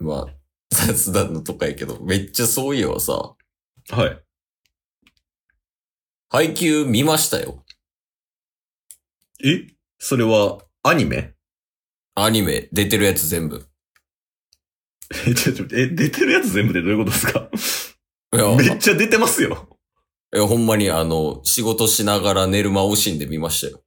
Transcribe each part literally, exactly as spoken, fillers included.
まあ、雑談のとかやけど、めっちゃそういえばさ、 はい。 配給見ましたよ。 えそれは、アニメアニメ、出てるやつ全部。 え、ちょ、ちょ、え、出てるやつ全部でどういうことですか？ いや、 めっちゃ出てますよ。 いやほんまにあの、仕事しながら寝る間惜しんで見ましたよ。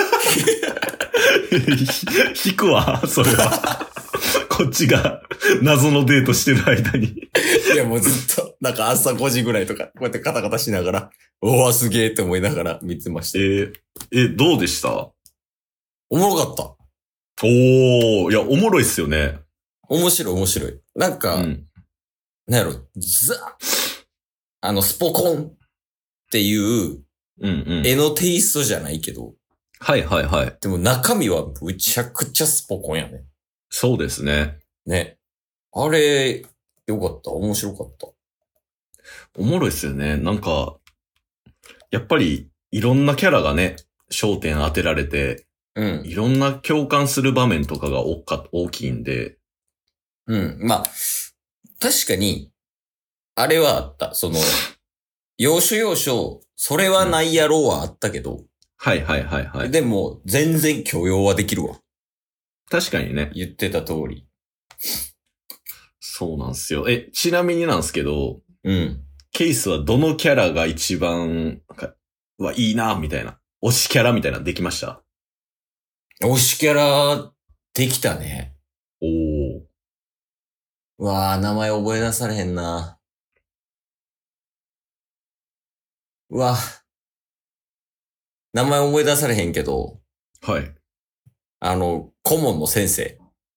ひ引くわ、それは。こっちが謎のデートしてる間に。 いやもうずっと、なんか朝ごじぐらいとか、こうやってカタカタしながら、おわすげーって思いながら見てました。 えー、え、どうでした？ おもろかった。 おー、いや、おもろいっすよね。 面白い面白い。なんか、 うん。 なんやろ、ザ、あの、スポコンっていううんうん。 絵のテイストじゃないけど、 はいはいはい。 でも中身はむちゃくちゃスポコンやね。 そうですね。 ね。あれ、よかった。面白かった。 おもろいっすよね。なんか、やっぱり、いろんなキャラがね、焦点当てられて、 うん。 いろんな共感する場面とかが大か大きいんで。 うん。まあ、確かに、あれはあった。その、要所要所、それはないやろうはあったけど、 はいはいはいはい。 でも、全然許容はできるわ。 確かにね。 言ってた通り。 そうなんすよ。え、ちなみになんですけど、 うん。 ケイスはどのキャラが一番、なんかうわ、いいな、みたいな。推しキャラみたいなのできました？ 推しキャラ、できたね。 おー。 うわぁ、名前覚え出されへんな。うわぁ、名前覚え出されへんけど、 はい。 あの、顧問の先生。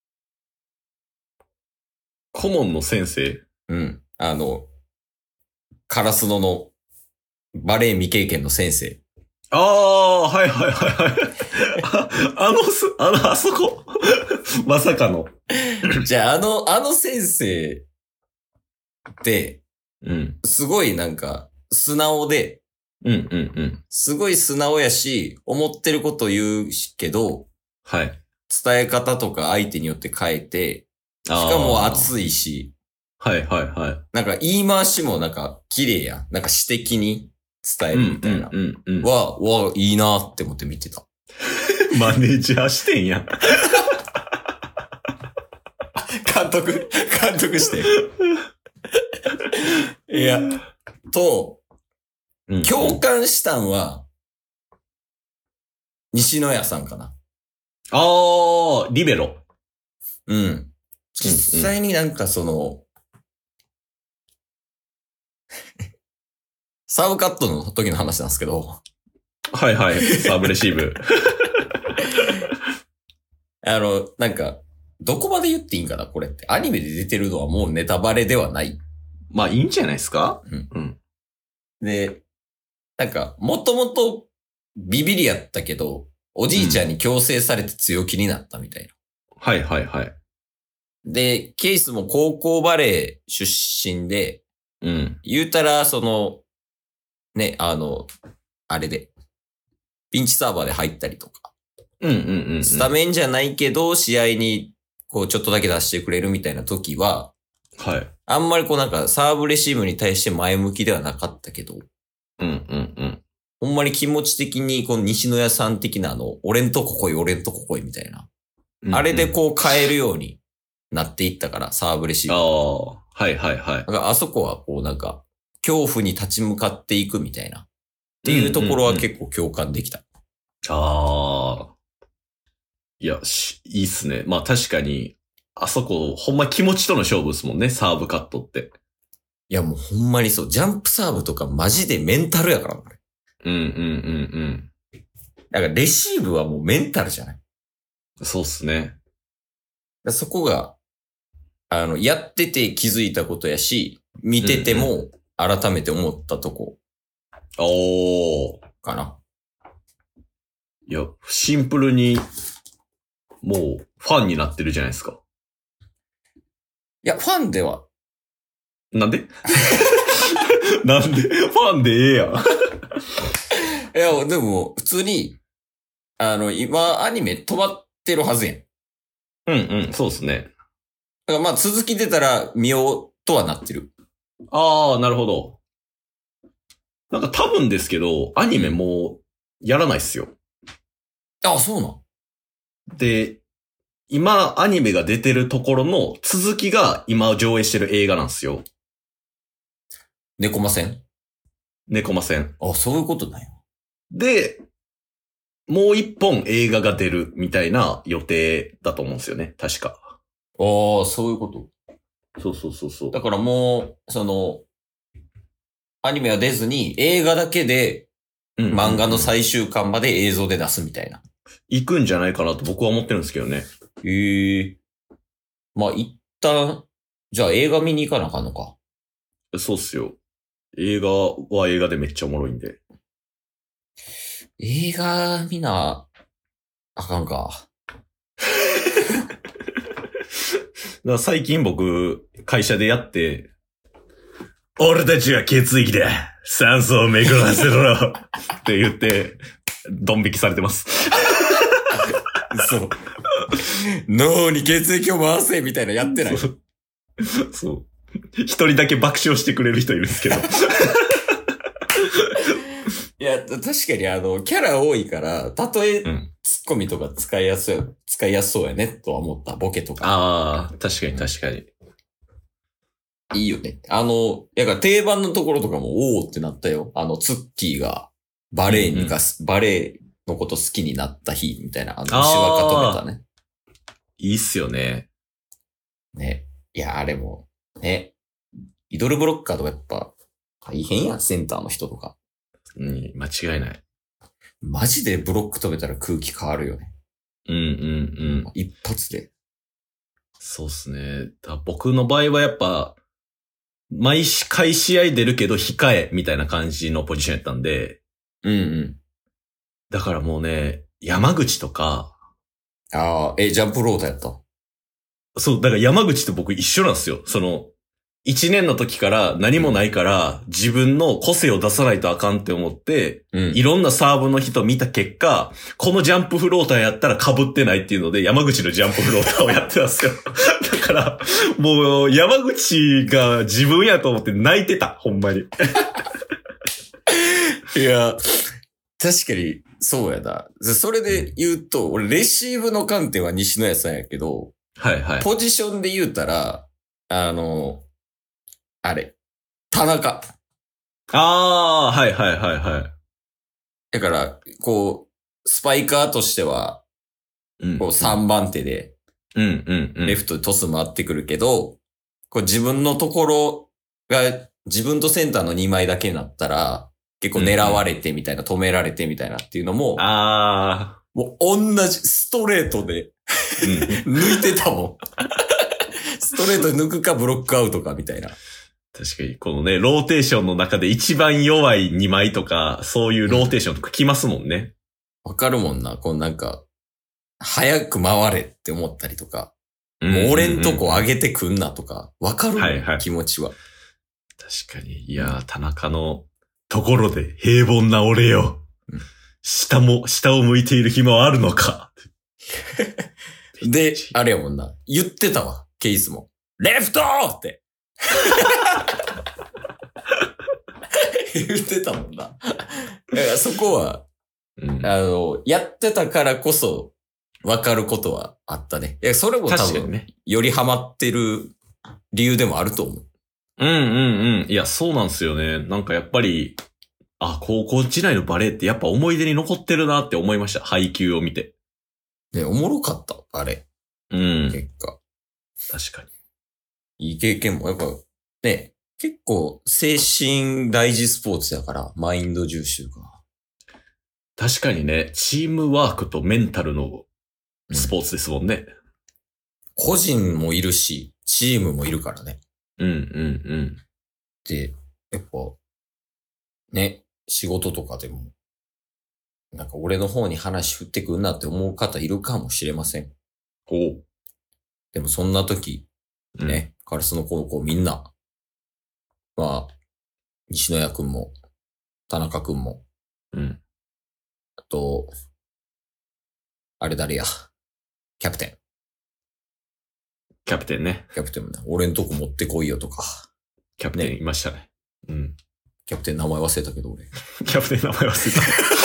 顧問の先生？ うん。あの、カラスノのバレエ未経験の先生。 ああ、はいはいはいはい。あ、あのす、あの、あそこ。まさかの。 じゃあ、あの、あの先生って、 うん。 すごいなんか、素直で、 うんうんうん。 すごい素直やし、思ってること言うしけど、 はい。 伝え方とか相手によって変えて、しかもあ熱いし、 あ。はいはいはい。 なんか言い回しもなんか綺麗やん。なんか詩的に伝えうんるみたいな。 うんうんうん。 は、わ、いいなって思って見てた。 マネージャーしてんや。 監督、監督して。いや、と、 うんうん、 共感したんは、西野屋さんかな。 ああ、リベロ。 うん。実際になんかその、サーブカットの時の話なんですけど、 はいはい。サーブレシーブ。 あの、なんか、どこまで言っていいんかなこれって。アニメで出てるのはもうネタバレではない。 まあいいんじゃないですか？ うん。 うん。 で、なんか、もともとビビリやったけど、おじいちゃんに強制されて強気になったみたいな。 はいはいはい。 で、ケイスも高校バレー出身で、 うん。 言うたら、その、ね、あの、あれで、ピンチサーバーで入ったりとか、 うんうんうん、うん。 スタメンじゃないけど、試合に、こう、ちょっとだけ出してくれるみたいな時は、 はい。 あんまりこうなんか、サーブレシーブに対して前向きではなかったけど、 うんうんうん。 ほんまに気持ち的に、この西野屋さん的なあの、俺んとこ来い、俺んとこ来いみたいな。 うんうん、 あれでこう変えるようになっていったから、サーブレシーブ。 ああ、はいはいはい。 だからあそこはこうなんか、恐怖に立ち向かっていくみたいな。っていうところは結構共感できた。 ああ。いや、し、いいっすね。まあ確かに、あそこ、ほんま気持ちとの勝負ですもんね、サーブカットって。 いやもうほんまにそう、ジャンプサーブとかマジでメンタルやからな、あれ。 うんうんうんだからレシーブはもうメンタルじゃない。 うん。そうっすね。 だからそこが、あの、やってて気づいたことやし、見てても改めて思ったとこおー。 かな。 いや、シンプルに、もう、ファンになってるじゃないですか。 いや、ファンでは。 なんでなんでファンでええやん。 いや、でも、普通に、あの、今、アニメ止まってるはずやん。 うんうん、そうっすね。 だからまあ続き出たら見ようとはなってる。 ああ、なるほど。なんか多分ですけど、アニメもうやらないっすよ。 ああ、そうなん。 で、今アニメが出てるところの続きが今上映してる映画なんですよ。 猫ません。 猫ません。 あ、そういうことだよ。 で、もう一本映画が出るみたいな予定だと思うんですよね。確か。 ああ、そういうこと。 そうそうそうそう。 だからもう、その、アニメは出ずに映画だけで漫画の最終巻まで映像で出すみたいな。 行くんじゃないかなと僕は思ってるんですけどね。 へえ。まあ一旦、じゃあ映画見に行かなあかんのか。 そうっすよ。映画は映画でめっちゃおもろいんで。 映画見なあかんか。 だから最近僕、会社でやって、俺たちは血液だ酸素を巡らせろって言って、ドン引きされてます。 そう。脳に血液を回せみたいなやってない。 そう。そう。一人だけ爆笑してくれる人いるんですけど。 いや、確かにあの、キャラ多いから、たとえ、 うん、 ツッコミとか使いやすい、使いやすそうやね、とは思った。ボケとか。 ああ、確かに確かに。 いいよね。あの、やから定番のところとかも、おーってなったよ。あの、ツッキーが、バレエにがす、うんうん、バレエのこと好きになった日、みたいな、あの、しわか止めたね。 いいっすよね。 ね。いや、あれも、ね。イドルブロッカーとかやっぱ、大変やん、センターの人とか。 うん、間違いない。 マジでブロック止めたら空気変わるよね。 うんうんうん。 一発で。 そうっすね。だ僕の場合はやっぱ、毎回試合出るけど控えみたいな感じのポジションやったんで。 うんうん。 だからもうね、山口とか。 ああ、え、ジャンプローターやった？ そう、だから山口と僕一緒なんですよ。その、一年の時から何もないから、自分の個性を出さないとあかんって思って、うん、いろんなサーブの人見た結果、このジャンプフローターやったら被ってないっていうので、山口のジャンプフローターをやってたんですよ。だから、もう山口が自分やと思って泣いてた、ほんまに。 いや、確かにそうやな。それで言うと、俺レシーブの観点は西野谷さんやけど、 はいはい。 ポジションで言うたら、あの、あれ、田中。 ああ、はいはいはいはい。 だから、こう、スパイカーとしては、こうさんばん手で、 うんうんうん。 レフトでトス回ってくるけど、こう自分のところが、自分とセンターのにまいだけになったら、結構狙われてみたいな、うんうん、止められてみたいなっていうのも、 ああ。 もう同じストレートで、うん、抜いてたもん。ストレートで抜くかブロックアウトかみたいな。 確かに、このね、ローテーションの中で一番弱いにまいとか、そういうローテーションとか来ますもんね。 わ、うん、かるもんな。このなんか、早く回れって思ったりとか、うんうんうん、もう俺んとこ上げてくんなとか、わかるもん、はいはい、気持ちは。 確かに。いやー、田中のところで平凡な俺よ。うん、下も、下を向いている暇はあるのか。 で、あれやもんな。言ってたわ、ケースも。レフトって。言ってたもんな。だからそこは、うん、あの、やってたからこそ、わかることはあったね。いや、それも多分、ね、よりハマってる理由でもあると思う。 うんうんうん。いや、そうなんですよね。なんかやっぱり、あ、高校時代のバレエってやっぱ思い出に残ってるなって思いました。配球を見て。 ね、おもろかった、あれ。 うん。 結果。 確かに。いい経験も、やっぱ、ね、結構、精神大事スポーツだから、マインド重視とか。 確かにね、チームワークとメンタルのスポーツですもんね。うん、 個人もいるし、チームもいるからね。 うんうんうん。 で、やっぱ、ね、仕事とかでも、なんか俺の方に話振ってくんなって思う方いるかもしれません。 ほう。 でもそんな時、ね、うん、カラスの高校みんな、まあ、西野谷くんも、田中くんも、 うん。 あと、あれ誰や、キャプテン。 キャプテンね。 キャプテンもね、俺んとこ持ってこいよとか。 キャプテンいましたね。うん。 キャプテン名前忘れたけど俺。 キャプテン名前忘れた。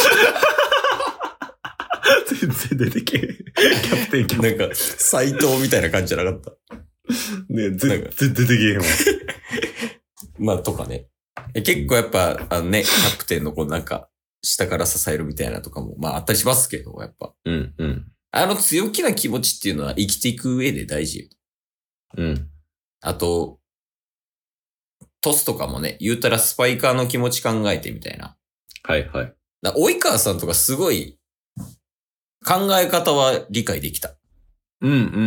全然出てけえ。キャプテンキャプテン。 なんか、斎藤みたいな感じじゃなかった。 ね全然出てけえへんわ。 まあ、とかね。結構やっぱ、あのね、キャプテンのこうなんか、下から支えるみたいなとかも、まああったりしますけど、やっぱ。 うんうん。 あの強気な気持ちっていうのは生きていく上で大事よ。 うん。 あと、トスとかもね、言うたらスパイカーの気持ち考えてみたいな。 はいはい。 だ及川さんとかすごい、考え方は理解できた。 うんうんうんうん。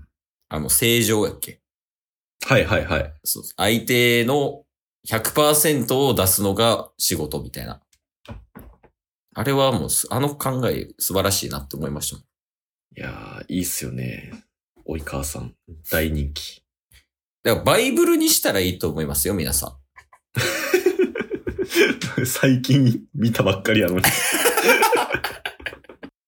あの、正常やっけ。 はいはいはい。 そう。相手の ひゃくパーセント を出すのが仕事みたいな。あれはもう、あの考え素晴らしいなって思いましたもん。 いやー、いいっすよね。及川さん。大人気。 だからバイブルにしたらいいと思いますよ、皆さん。最近見たばっかりやのに。